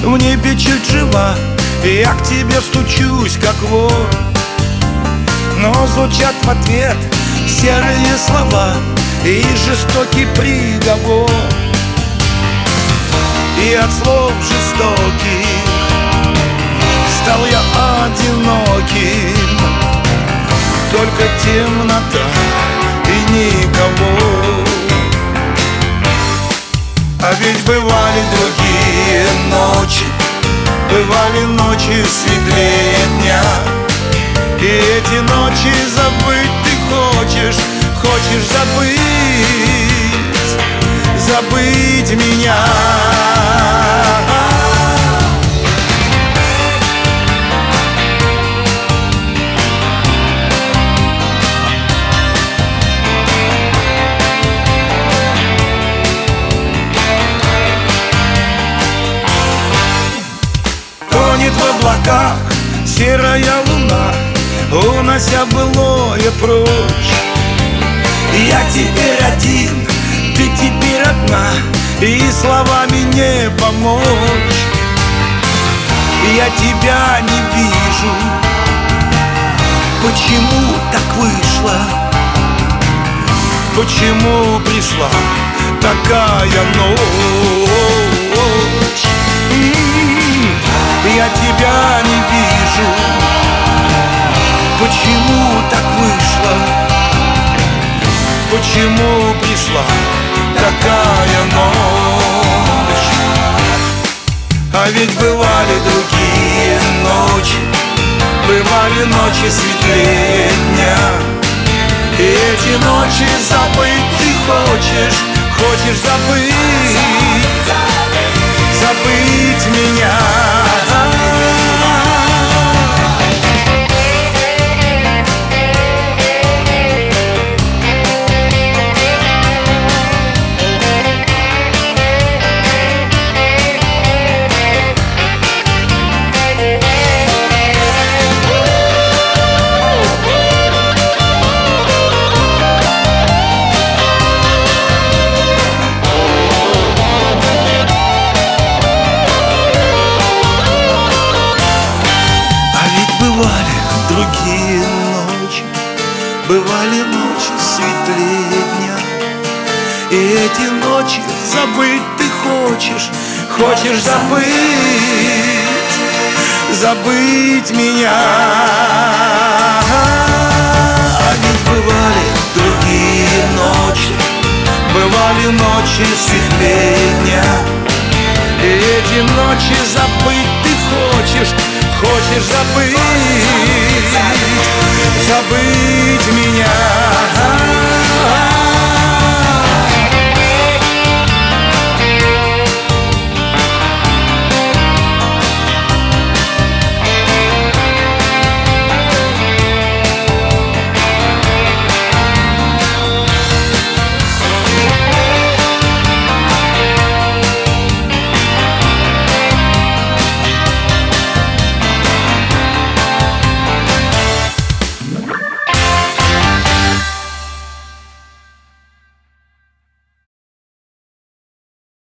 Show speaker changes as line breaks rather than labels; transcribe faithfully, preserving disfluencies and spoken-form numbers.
В небе чуть жива, я к тебе стучусь, как вор. Но звучат в ответ серые слова и жестокий приговор. И от слов жестоких стал я одиноким. Только темнота и никого. А ведь бывали другие ночи, бывали ночи светлее дня. И эти ночи забыть ты хочешь, хочешь забыть, забыть меня. Тонет в облаках серая луна, унося былое прочь. Я теперь один, ты теперь одна, и словами не помочь. Я тебя не вижу, почему так вышло? Почему пришла такая ночь? Я тебя не вижу, почему так вышло? Почему пришла такая ночь? А ведь бывали другие ночи, бывали ночи светлее дня. И эти ночи забыть ты хочешь, хочешь забыть, забыть меня. Другие ночи, бывали ночи светлее дня. И эти ночи забыть ты хочешь, хочешь забыть, забыть меня. А ведь бывали другие ночи, бывали ночи светлее дня. И эти ночи забыть ты хочешь, хочешь забыть, забыть меня.